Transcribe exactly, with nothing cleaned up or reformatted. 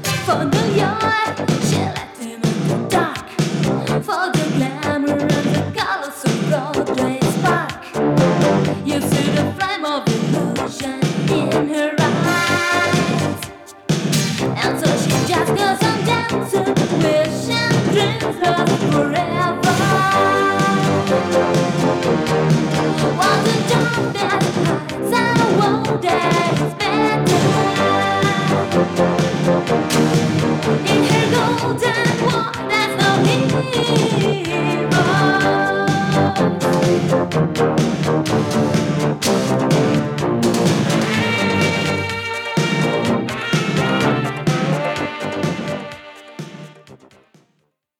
For New York, she left him in the dark. For the glamour and the colors of Broadway spark. You see the flame of illusion in her eyes. And so she just goes on dancing, wishing dreams last forever. Want to jump that heights and one day it's better. In her golden